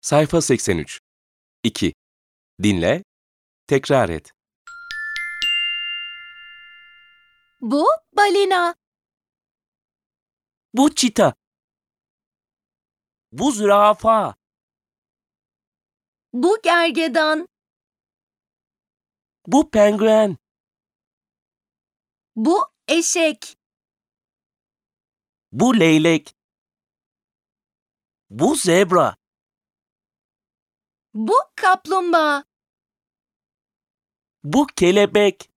Sayfa 83. 2. Dinle, tekrar et. Bu balina. Bu çita. Bu zürafa. Bu gergedan. Bu penguen. Bu eşek. Bu leylek. Bu zebra. Bu kaplumbağa. Bu kelebek.